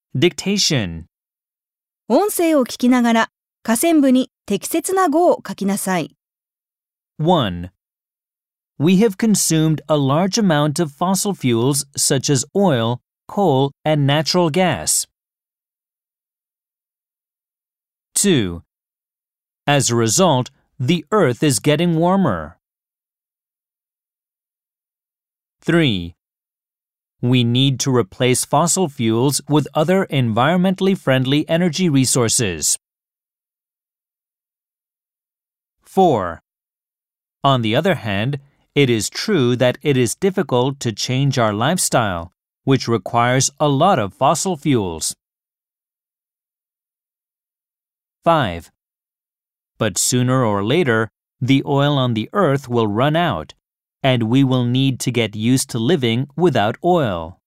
Dictation. 音声を聞きながら下線部に適切な語を書きなさい。 1. We have consumed a large amount of fossil fuels such as oil, coal, and natural gas. 2. As a result, the Earth is getting warmer. 3. We need to replace fossil fuels with other environmentally friendly energy resources. 4. On the other hand, it is true that it is difficult to change our lifestyle, which requires a lot of fossil fuels. 5. But sooner or later, the oil on the earth will run out, and we will need to get used to living without oil.